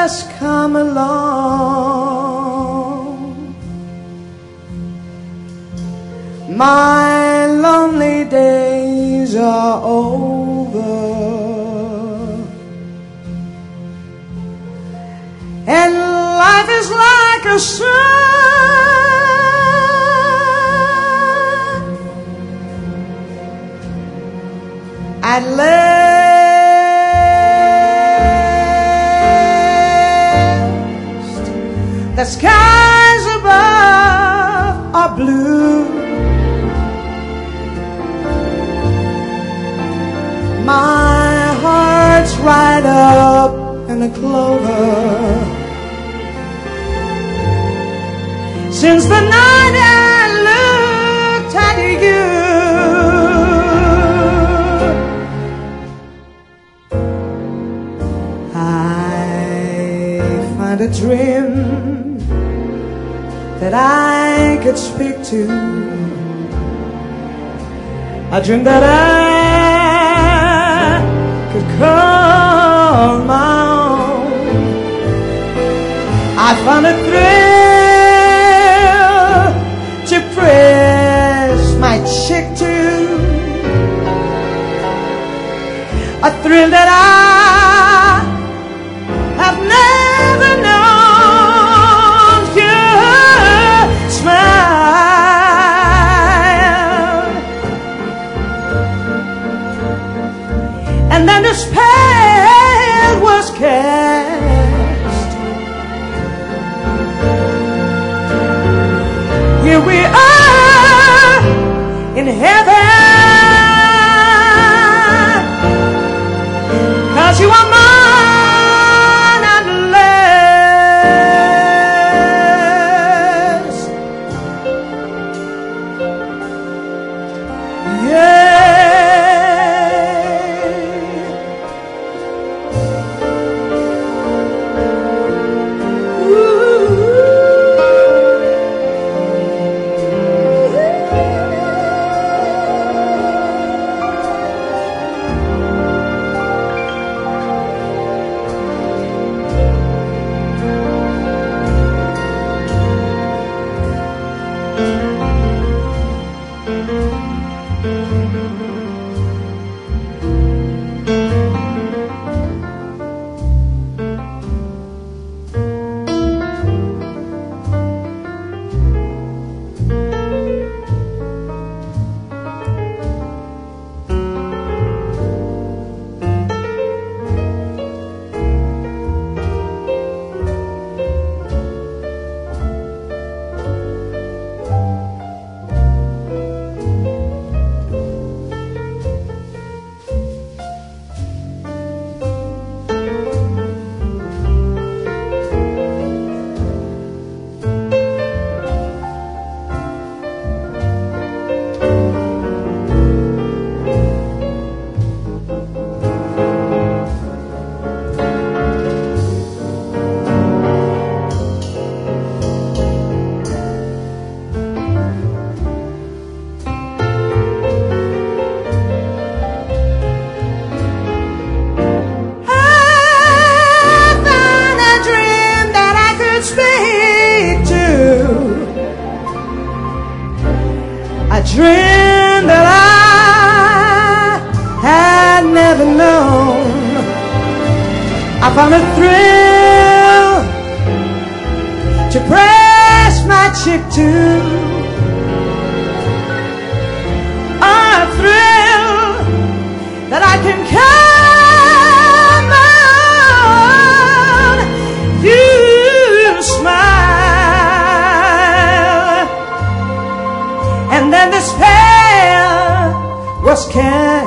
has come along. My lonely days are over, and life is like a sun. At last, the skies above are blue. My heart's right up in the clover. Since the night I looked at you, I find a dream that I could speak to, a dream that I could call my own. I found a thrill to press my cheek to, a thrill that I have never known. Your smile, and then the spell was cast. Here we are in heaven, 'cause you are mine at last. Yeah. A dream that I had never known. I found a thrill to press my cheek to, a thrill that I can come on. You smile, and then the spell was cast.